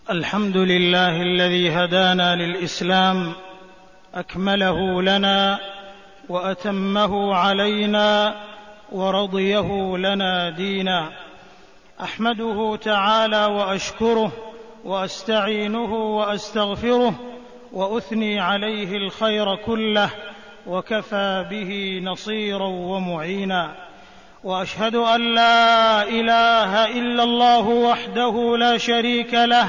الحمد لله الذي هدانا للإسلام، أكمله لنا وأتمه علينا ورضيه لنا دينا. أحمده تعالى وأشكره وأستعينه وأستغفره وأثني عليه الخير كله، وكفى به نصيرا ومعينا. وأشهد أن لا إله إلا الله وحده لا شريك له،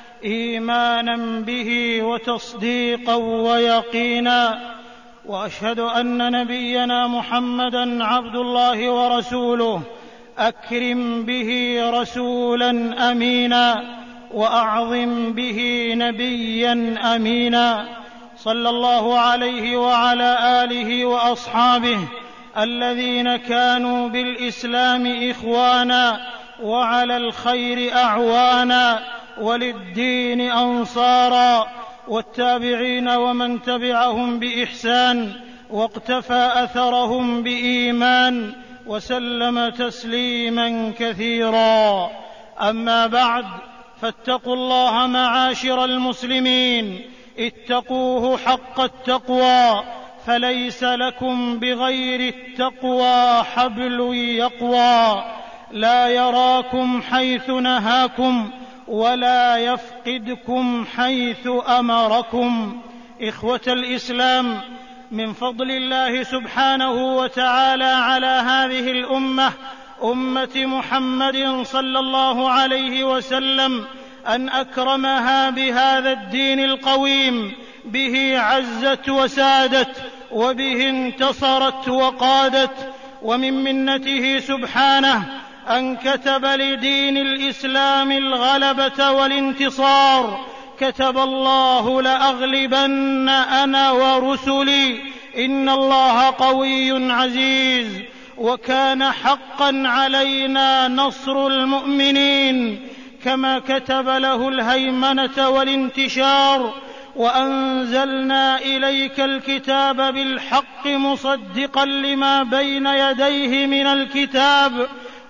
إيمانا به وتصديقا ويقينا. وأشهد أن نبينا محمدا عبد الله ورسوله، أكرم به رسولا أمينا وأعظم به نبيا أمينا، صلى الله عليه وعلى آله وأصحابه الذين كانوا بالإسلام إخوانا وعلى الخير أعوانا وللدين أنصارا، والتابعين ومن تبعهم بإحسان واقتفى أثرهم بإيمان وسلم تسليما كثيرا. أما بعد، فاتقوا الله معاشر المسلمين، اتقوه حق التقوى، فليس لكم بغير التقوى حبل يقوى، لا يراكم حيث نهاكم ولا يفقدكم حيث أمركم. إخوة الإسلام، من فضل الله سبحانه وتعالى على هذه الأمة، أمة محمد صلى الله عليه وسلم، أن أكرمها بهذا الدين القويم، به عزت وسادت، وبه انتصرت وقادت. ومن منته سبحانه أن كتب لدين الإسلام الغلبة والانتصار. كتب الله: لأغلبن أنا ورسلي إن الله قوي عزيز. وكان حقا علينا نصر المؤمنين، كما كتب له الهيمنة والانتشار. وأنزلنا إليك الكتاب بالحق مصدقا لما بين يديه من الكتاب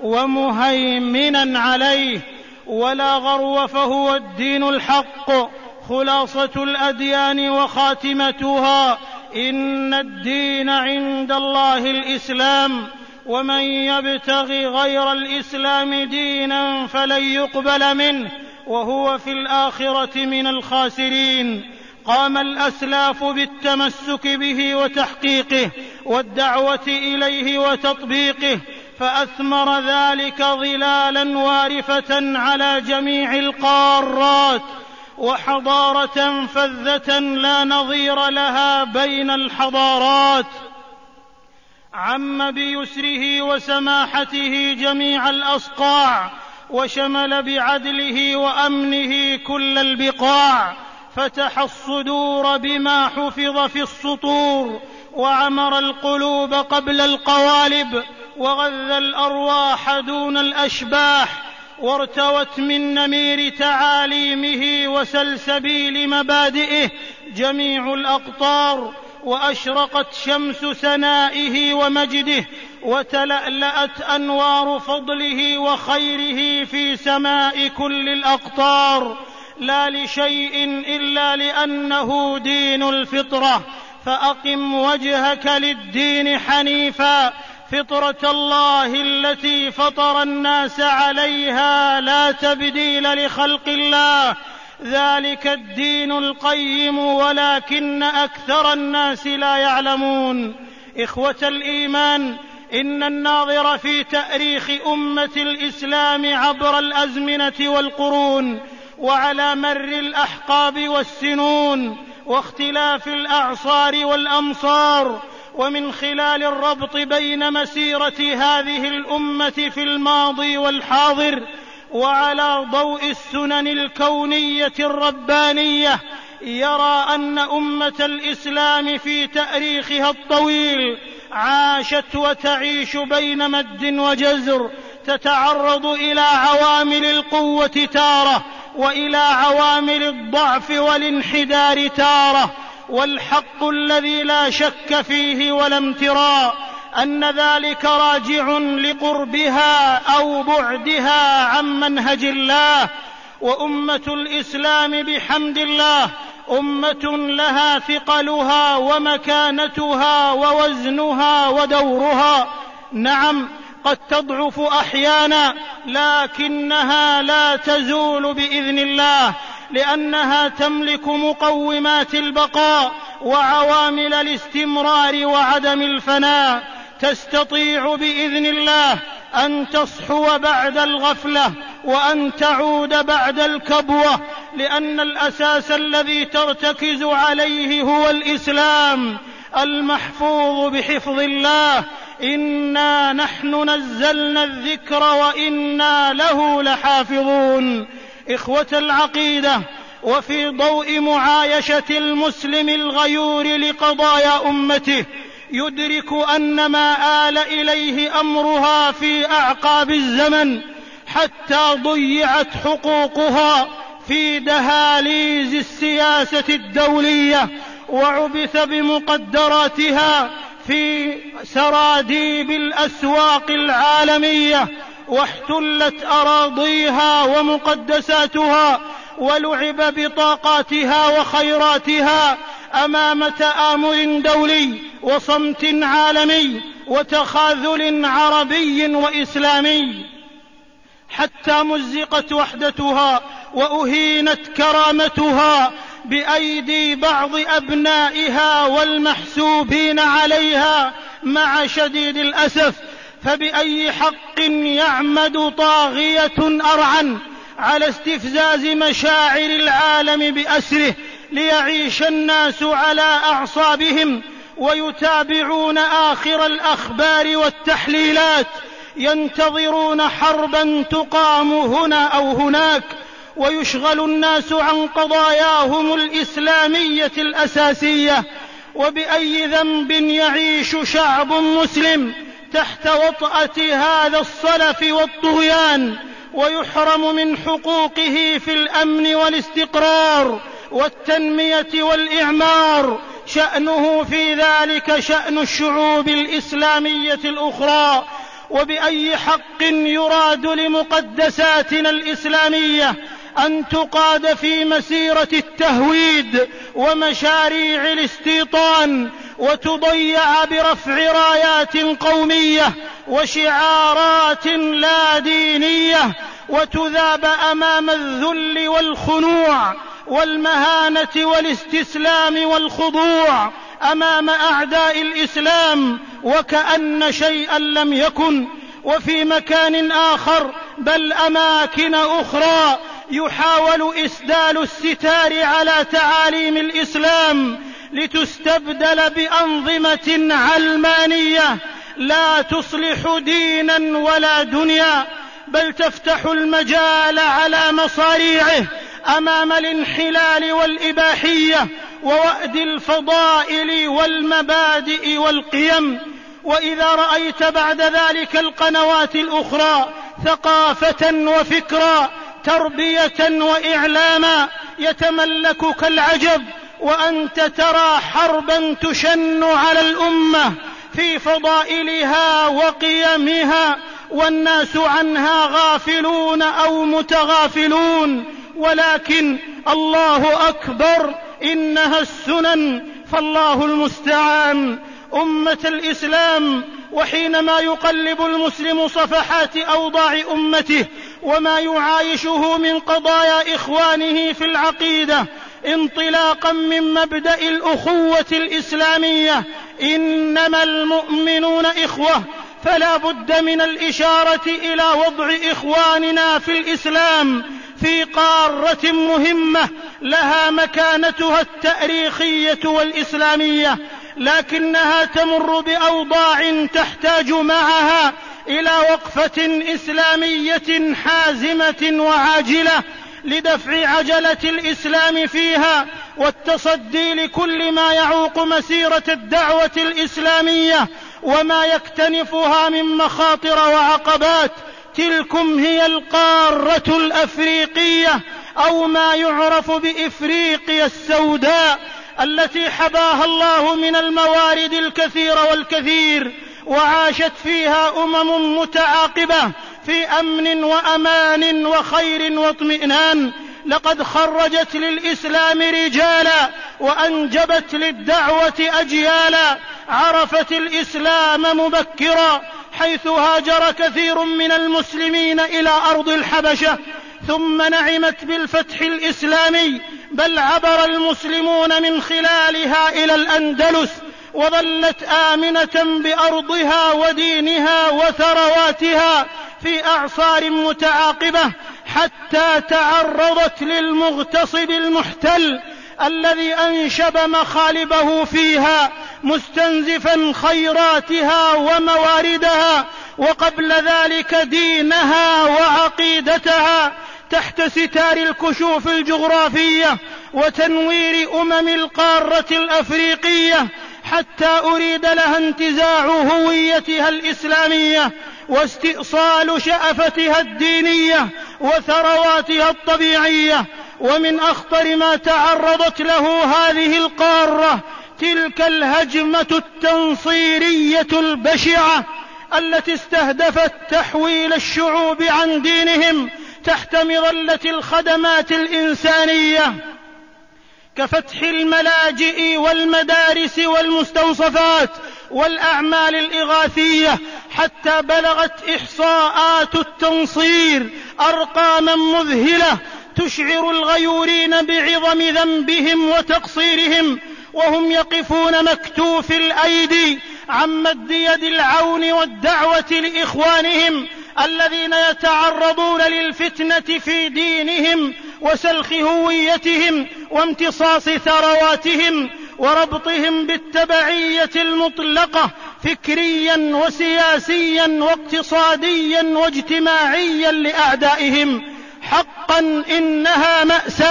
ومهيمنا عليه. ولا غرو، فهو الدين الحق، خلاصة الأديان وخاتمتها. إن الدين عند الله الإسلام، ومن يبتغ غير الإسلام دينا فلن يقبل منه وهو في الآخرة من الخاسرين. قام الأسلاف بالتمسك به وتحقيقه والدعوة إليه وتطبيقه، فأثمر ذلك ظلالا وارفة على جميع القارات، وحضارة فذة لا نظير لها بين الحضارات. عم بيسره وسماحته جميع الأصقاع، وشمل بعدله وأمنه كل البقاع. فتح الصدور بما حفظ في السطور، وعمر القلوب قبل القوالب، وغذى الأرواح دون الأشباح. وارتوت من نمير تعاليمه وسلسبيل مبادئه جميع الأقطار، وأشرقت شمس سنائه ومجده، وتلألأت أنوار فضله وخيره في سماء كل الأقطار، لا لشيء إلا لأنه دين الفطرة. فأقم وجهك للدين حنيفا، فطرة الله التي فطر الناس عليها، لا تبديل لخلق الله، ذلك الدين القيم ولكن أكثر الناس لا يعلمون. إخوة الإيمان، إن الناظر في تاريخ أمة الإسلام عبر الأزمنة والقرون، وعلى مر الأحقاب والسنون، واختلاف الأعصار والأمصار، ومن خلال الربط بين مسيرة هذه الأمة في الماضي والحاضر، وعلى ضوء السنن الكونية الربانية، يرى أن أمة الإسلام في تاريخها الطويل عاشت وتعيش بين مد وجزر، تتعرض إلى عوامل القوة تارة، وإلى عوامل الضعف والانحدار تارة. والحق الذي لا شك فيه ولا امتراء أن ذلك راجع لقربها أو بعدها عن منهج الله، وأمة الإسلام بحمد الله أمة لها ثقلها ومكانتها ووزنها ودورها. نعم، قد تضعف أحيانا، لكنها لا تزول بإذن الله، لأنها تملك مقومات البقاء وعوامل الاستمرار وعدم الفناء. تستطيع بإذن الله أن تصحو بعد الغفلة وأن تعود بعد الكبوة، لأن الأساس الذي ترتكز عليه هو الإسلام المحفوظ بحفظ الله. إنا نحن نزلنا الذكر وإنا له لحافظون. إخوة العقيدة، وفي ضوء معايشة المسلم الغيور لقضايا أمته يدرك أن ما آل إليه أمرها في أعقاب الزمن حتى ضيعت حقوقها في دهاليز السياسة الدولية، وعبث بمقدراتها في سراديب الأسواق العالمية، واحتلت أراضيها ومقدساتها، ولعب بطاقاتها وخيراتها أمام تآمر دولي وصمت عالمي وتخاذل عربي وإسلامي، حتى مزقت وحدتها وأهينت كرامتها بأيدي بعض أبنائها والمحسوبين عليها. مع شديد الأسف، فبأي حق يعمد طاغية أرعن على استفزاز مشاعر العالم بأسره ليعيش الناس على أعصابهم ويتابعون آخر الأخبار والتحليلات، ينتظرون حربا تقام هنا أو هناك، ويشغل الناس عن قضاياهم الإسلامية الأساسية. وبأي ذنب يعيش شعب مسلم تحت وطأة هذا الصلف والطغيان ويحرم من حقوقه في الأمن والاستقرار والتنمية والإعمار؟ شأنه في ذلك شأن الشعوب الإسلامية الأخرى. وبأي حق يراد لمقدساتنا الإسلامية أن تقاد في مسيرة التهويد ومشاريع الاستيطان، وتضيع برفع رايات قومية وشعارات لا دينية، وتذاب أمام الذل والخنوع والمهانة والاستسلام والخضوع أمام أعداء الإسلام وكأن شيئا لم يكن؟ وفي مكان آخر بل أماكن أخرى يحاول إسدال الستار على تعاليم الإسلام لتستبدل بأنظمة علمانية لا تصلح دينا ولا دنيا، بل تفتح المجال على مصاريعه أمام الانحلال والإباحية ووأد الفضائل والمبادئ والقيم. وإذا رأيت بعد ذلك القنوات الأخرى ثقافة وفكرا، تربية وإعلاما، يتملكك العجب، وأنت ترى حربا تشن على الأمة في فضائلها وقيمها، والناس عنها غافلون أو متغافلون. ولكن الله أكبر، إنها السنن، فالله المستعان. أمة الإسلام، وحينما يقلب المسلم صفحات أوضاع أمته وما يعايشه من قضايا إخوانه في العقيدة انطلاقا من مبدأ الأخوة الإسلامية، إنما المؤمنون إخوة، فلا بد من الإشارة إلى وضع إخواننا في الإسلام في قارة مهمة لها مكانتها التاريخية والإسلامية، لكنها تمر بأوضاع تحتاج معها إلى وقفة إسلامية حازمة وعاجلة لدفع عجلة الإسلام فيها والتصدي لكل ما يعوق مسيرة الدعوة الإسلامية وما يكتنفها من مخاطر وعقبات. تلكم هي القارة الأفريقية، أو ما يعرف بإفريقيا السوداء، التي حباها الله من الموارد الكثير والكثير، وعاشت فيها أمم متعاقبة في أمن وأمان وخير واطمئنان. لقد خرجت للإسلام رجالا وأنجبت للدعوة أجيالا، عرفت الإسلام مبكرا حيث هاجر كثير من المسلمين إلى أرض الحبشة، ثم نعمت بالفتح الإسلامي، بل عبر المسلمون من خلالها إلى الأندلس، وظلت آمنة بأرضها ودينها وثرواتها في أعصار متعاقبة، حتى تعرضت للمغتصب المحتل الذي أنشب مخالبه فيها مستنزفا خيراتها ومواردها، وقبل ذلك دينها وعقيدتها، تحت ستار الكشوف الجغرافية وتنوير القارة الأفريقية، حتى أريد لها انتزاع هويتها الإسلامية واستئصال شأفتها الدينية وثرواتها الطبيعية. ومن أخطر ما تعرضت له هذه القارة تلك الهجمة التنصيرية البشعة التي استهدفت تحويل الشعوب عن دينهم تحت مظلة الخدمات الإنسانية كفتح الملاجئ والمدارس والمستوصفات والأعمال الإغاثية، حتى بلغت إحصاءات التنصير أرقاما مذهلة تشعر الغيورين بعظم ذنبهم وتقصيرهم، وهم يقفون مكتوف الأيدي عن مد يد العون والدعوة لإخوانهم الذين يتعرضون للفتنة في دينهم وسلخ هويتهم وامتصاص ثرواتهم وربطهم بالتبعية المطلقة فكريا وسياسيا واقتصاديا واجتماعيا لأعدائهم. حقا إنها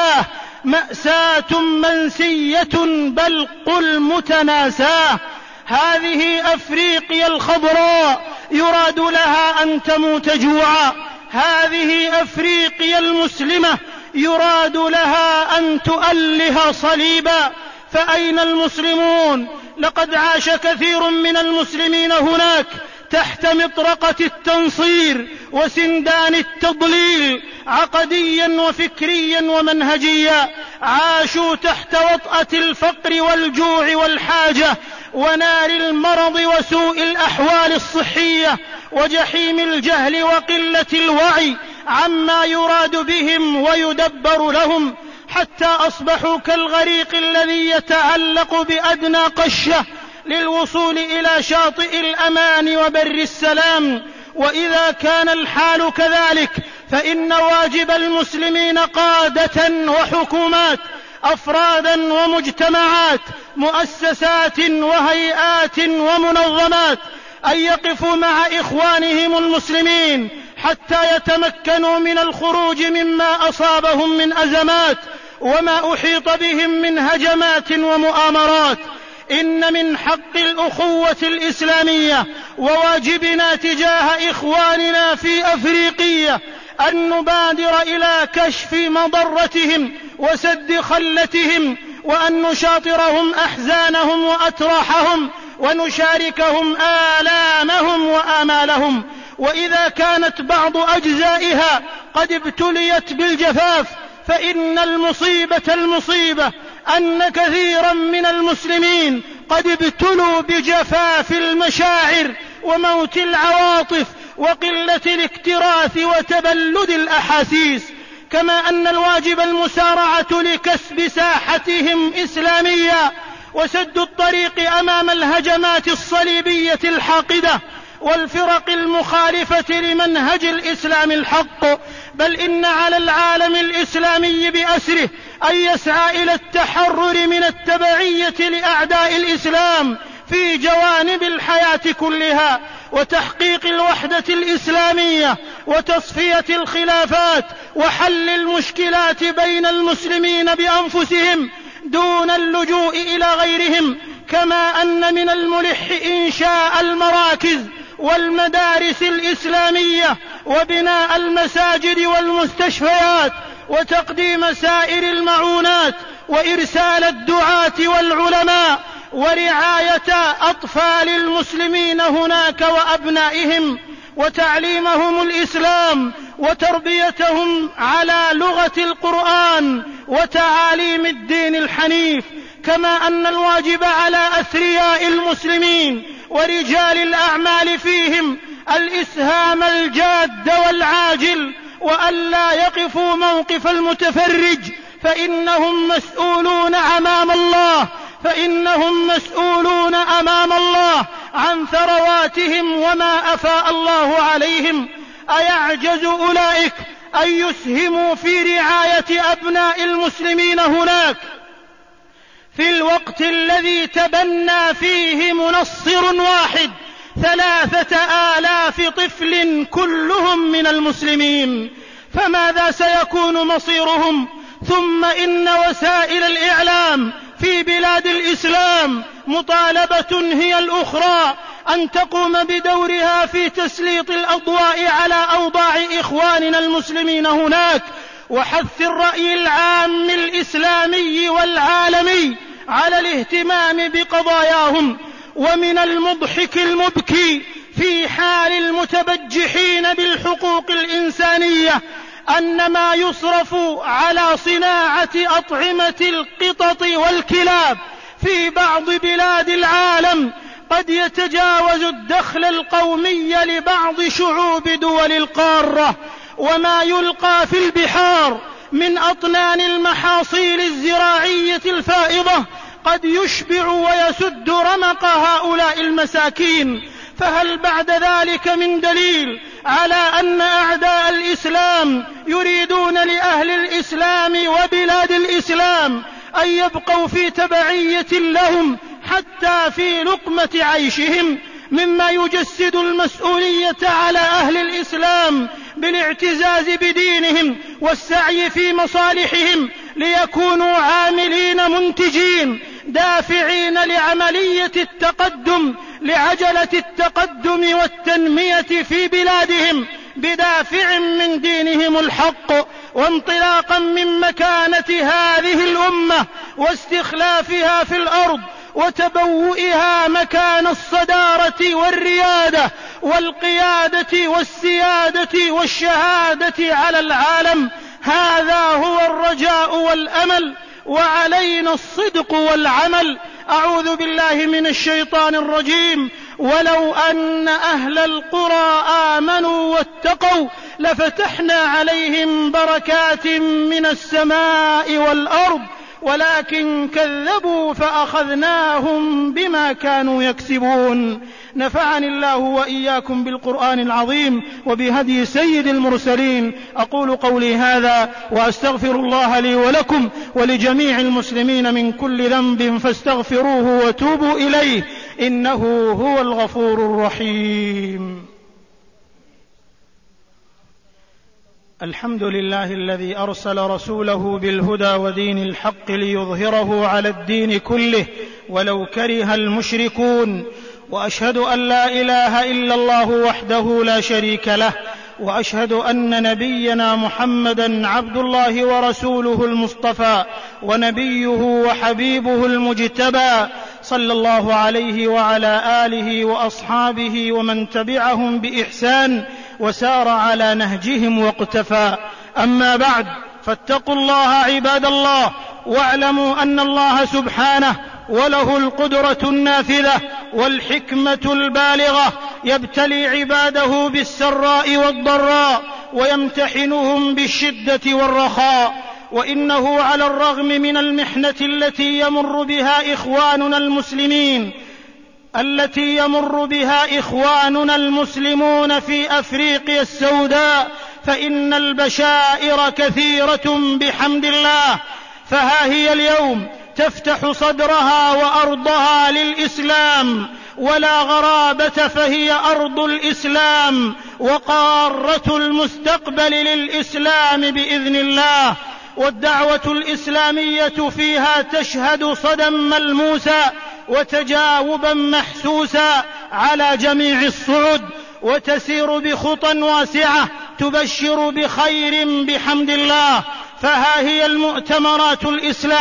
مأساة منسية، بل قل متناساة. هذه أفريقيا الخضراء يراد لها أن تموت جوعا، هذه أفريقيا المسلمة يراد لها أن تؤله صليبا. فأين المسلمون؟ لقد عاش كثير من المسلمين هناك تحت مطرقة التنصير وسندان التضليل عقديا وفكريا ومنهجيا، عاشوا تحت وطأة الفقر والجوع والحاجة ونار المرض وسوء الأحوال الصحية وجحيم الجهل وقلة الوعي عما يراد بهم ويدبر لهم، حتى أصبحوا كالغريق الذي يتعلق بأدنى قشة للوصول إلى شاطئ الأمان وبر السلام. وإذا كان الحال كذلك فإن واجب المسلمين قادة وحكومات، أفرادا ومجتمعات، مؤسسات وهيئات ومنظمات، أن يقفوا مع إخوانهم المسلمين حتى يتمكنوا من الخروج مما أصابهم من أزمات وما أحيط بهم من هجمات ومؤامرات. إن من حق الأخوة الإسلامية وواجبنا تجاه إخواننا في أفريقيا أن نبادر إلى كشف مضرتهم وسد خلتهم، وأن نشاطرهم أحزانهم وأتراحهم ونشاركهم آلامهم وآمالهم. وإذا كانت بعض أجزائها قد ابتليت بالجفاف فإن المصيبة أن كثيرا من المسلمين قد ابتلوا بجفاف المشاعر وموت العواطف وقلة الاكتراث وتبلد الأحاسيس، كما أن الواجب المسارعة لكسب ساحتهم إسلامية وسد الطريق أمام الهجمات الصليبية الحاقدة والفرق المخالفة لمنهج الإسلام الحق. بل إن على العالم الإسلامي بأسره أن يسعى إلى التحرر من التبعية لأعداء الإسلام في جوانب الحياة كلها، وتحقيق الوحدة الإسلامية وتصفية الخلافات وحل المشكلات بين المسلمين بأنفسهم دون اللجوء إلى غيرهم. كما أن من الملح إنشاء المراكز والمدارس الإسلامية وبناء المساجد والمستشفيات وتقديم سائر المعونات وإرسال الدعاة والعلماء ورعاية أطفال المسلمين هناك وأبنائهم. وتعليمهم الإسلام وتربيتهم على لغة القرآن وتعاليم الدين الحنيف، كما أن الواجب على أثرياء المسلمين ورجال الأعمال فيهم الإسهام الجاد والعاجل، وألا يقفوا موقف المتفرج، فإنهم مسؤولون أمام الله عن ثرواتهم وما أفاء الله عليهم. أيعجز أولئك أن يسهموا في رعاية أبناء المسلمين هناك في الوقت الذي تبنى فيه منصر واحد 3,000 طفل كلهم من المسلمين؟ فماذا سيكون مصيرهم؟ ثم إن وسائل الإعلام في بلاد الإسلام مطالبة هي الأخرى أن تقوم بدورها في تسليط الأضواء على أوضاع إخواننا المسلمين هناك، وحث الرأي العام الإسلامي والعالمي على الاهتمام بقضاياهم. ومن المضحك المبكي في حال المتبجحين بالحقوق الإنسانية أن ما يصرف على صناعة أطعمة القطط والكلاب في بعض بلاد العالم قد يتجاوز الدخل القومي لبعض شعوب دول القارة، وما يلقى في البحار من أطنان المحاصيل الزراعية الفائضة قد يشبع ويسد رمق هؤلاء المساكين. فهل بعد ذلك من دليل على أن أعداء الإسلام يريدون لأهل الإسلام وبلاد الإسلام أن يبقوا في تبعية لهم حتى في لقمة عيشهم، مما يجسد المسؤولية على أهل الإسلام بالاعتزاز بدينهم والسعي في مصالحهم ليكونوا عاملين منتجين دافعين لعجلة التقدم والتنمية في بلادهم بدافع من دينهم الحق، وانطلاقا من مكانة هذه الأمة واستخلافها في الأرض وتبوئها مكان الصدارة والريادة والقيادة والسيادة والشهادة على العالم. هذا هو الرجاء والأمل، وعلينا الصدق والعمل. أعوذ بالله من الشيطان الرجيم. ولو أن أهل القرى آمنوا واتقوا لفتحنا عليهم بركات من السماء والأرض ولكن كذبوا فأخذناهم بما كانوا يكسبون. نفعني الله وإياكم بالقرآن العظيم وبهدي سيد المرسلين. أقول قولي هذا وأستغفر الله لي ولكم ولجميع المسلمين من كل ذنب فاستغفروه وتوبوا إليه إنه هو الغفور الرحيم. الحمد لله الذي أرسل رسوله بالهدى ودين الحق ليظهره على الدين كله ولو كره المشركون، وأشهد أن لا إله إلا الله وحده لا شريك له، وأشهد أن نبينا محمدا عبد الله ورسوله المصطفى ونبيه وحبيبه المجتبى، صلى الله عليه وعلى آله وأصحابه ومن تبعهم بإحسان وسار على نهجهم واقتفى. أما بعد، فاتقوا الله عباد الله، واعلموا أن الله سبحانه وله القدرة النافذة والحكمة البالغة يبتلي عباده بالسراء والضراء ويمتحنهم بالشدة والرخاء. وإنه على الرغم من المحنة التي يمر بها إخواننا المسلمون في أفريقيا السوداء، فإن البشائر كثيرة بحمد الله. فها هي اليوم تفتح صدرها وأرضها للإسلام، ولا غرابة، فهي أرض الإسلام وقارة المستقبل للإسلام بإذن الله. والدعوة الإسلامية فيها تشهد صدى ملموسا وتجاوبا محسوسا على جميع الصعد، وتسير بخطى واسعة تبشر بخير بحمد الله. فها هي المؤتمرات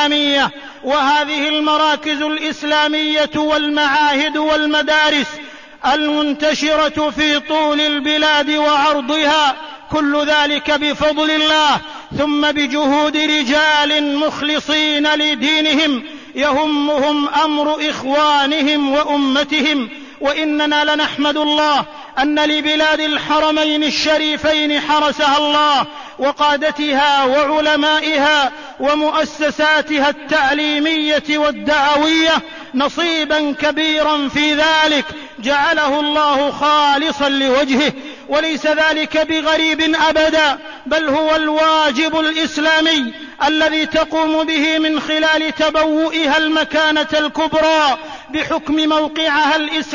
الإسلامية وهذه المراكز الإسلامية والمعاهد والمدارس المنتشرة في طول البلاد وعرضها، كل ذلك بفضل الله، ثم بجهود رجال مخلصين لدينهم يهمهم أمر إخوانهم وأمتهم. وإننا لنحمد الله أن لبلاد الحرمين الشريفين حرسها الله وقادتها وعلمائها ومؤسساتها التعليمية والدعوية نصيبا كبيرا في ذلك جعله الله خالصا لوجهه، وليس ذلك بغريب أبدا، بل هو الواجب الإسلامي الذي تقوم به من خلال تبوئها المكانة الكبرى بحكم موقعها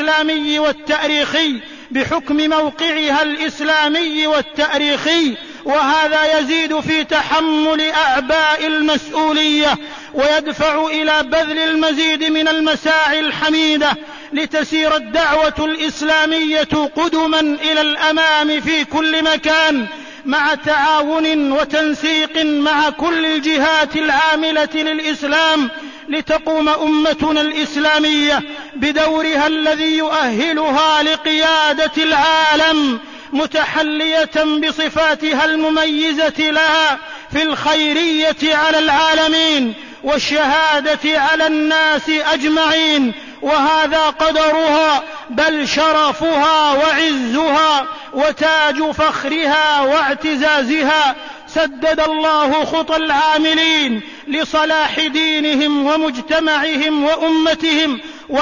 الإسلامي والتاريخي، وهذا يزيد في تحمل أعباء المسؤولية ويدفع إلى بذل المزيد من المساعي الحميدة لتسير الدعوة الإسلامية قدما إلى الأمام في كل مكان، مع تعاون وتنسيق مع كل الجهات العاملة للإسلام، لتقوم أمتنا الإسلامية بدورها الذي يؤهلها لقيادة العالم، متحلية بصفاتها المميزة لها في الخيرية على العالمين والشهادة على الناس أجمعين، وهذا قدرها بل شرفها وعزها وتاج فخرها واعتزازها. سدد الله خطى العاملين لصلاح دينهم ومجتمعهم وأمتهم،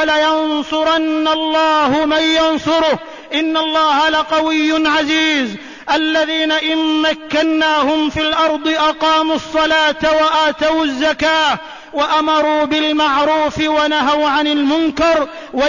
ولينصرن الله من ينصره، إن الله لقوي عزيز. الذين إن مكناهم في الأرض أقاموا الصلاة وآتوا الزكاة وأمروا بالمعروف ونهوا عن المنكر،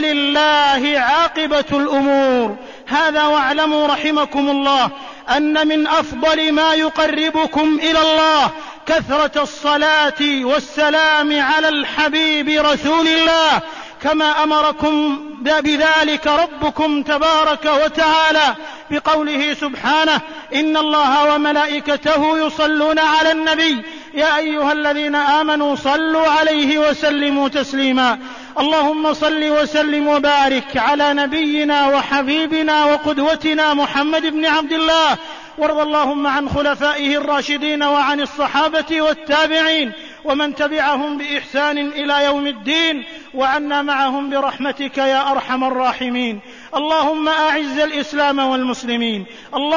ولله عاقبة الأمور. هذا واعلموا رحمكم الله أن من أفضل ما يقربكم إلى الله كثرة الصلاة والسلام على الحبيب رسول الله، كما أمركم بذلك ربكم تبارك وتعالى بقوله سبحانه: إن الله وملائكته يصلون على النبي يا أيها الذين آمنوا صلوا عليه وسلموا تسليما. اللهم صل وسلم وبارك على نبينا وحبيبنا وقدوتنا محمد بن عبد الله، وارض اللهم عن خلفائه الراشدين وعن الصحابة والتابعين ومن تبعهم بإحسان إلى يوم الدين، وعنا معهم برحمتك يا أرحم الراحمين. اللهم أعز الإسلام والمسلمين،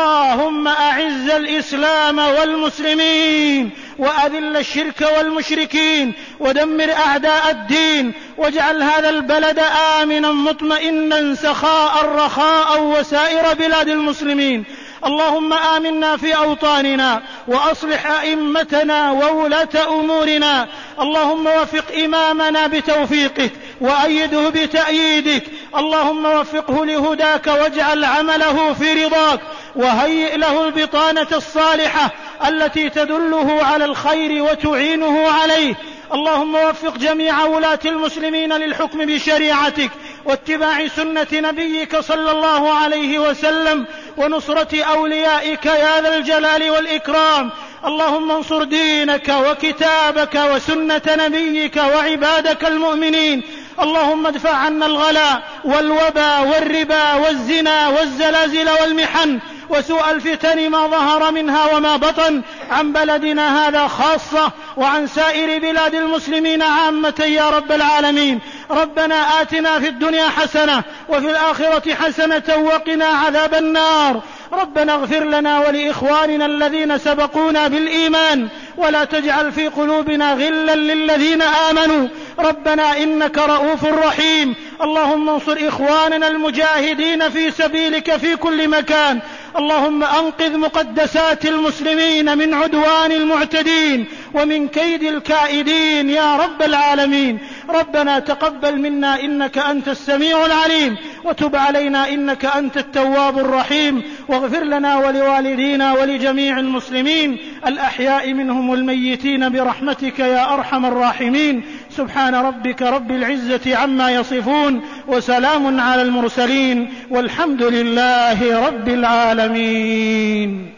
اللهم أعز الإسلام والمسلمين، وأذل الشرك والمشركين، ودمر أعداء الدين، واجعل هذا البلد آمنا مطمئنا سخاء رخاء وسائر بلاد المسلمين. اللهم آمنا في أوطاننا، وأصلح أئمتنا وولاة أمورنا. اللهم وفق إمامنا بتوفيقك وأيده بتأييدك، اللهم وفقه لهداك واجعل عمله في رضاك، وهيئ له البطانة الصالحة التي تدله على الخير وتعينه عليه. اللهم وفق جميع ولاة المسلمين للحكم بشريعتك واتباع سنة نبيك صلى الله عليه وسلم ونصرة أوليائك يا ذا الجلال والإكرام. اللهم انصر دينك وكتابك وسنة نبيك وعبادك المؤمنين. اللهم ادفع عنا الغلاء والوبا والربا والزنا والزلازل والمحن وسوء الفتن ما ظهر منها وما بطن عن بلدنا هذا خاصة وعن سائر بلاد المسلمين عامة يا رب العالمين. ربنا آتنا في الدنيا حسنة وفي الآخرة حسنة وقنا عذاب النار. ربنا اغفر لنا ولإخواننا الذين سبقونا بالإيمان ولا تجعل في قلوبنا غلا للذين آمنوا. ربنا إنك رؤوف رحيم. اللهم انصر إخواننا المجاهدين في سبيلك في كل مكان. اللهم أنقذ مقدسات المسلمين من عدوان المعتدين ومن كيد الكائدين يا رب العالمين. ربنا تقبل منا إنك أنت السميع العليم، وتب علينا إنك أنت التواب الرحيم، واغفر لنا ولوالدينا ولجميع المسلمين الأحياء منهم والميتين برحمتك يا أرحم الراحمين. سبحان ربك رب العزة عما يصفون، وسلام على المرسلين، والحمد لله رب العالمين.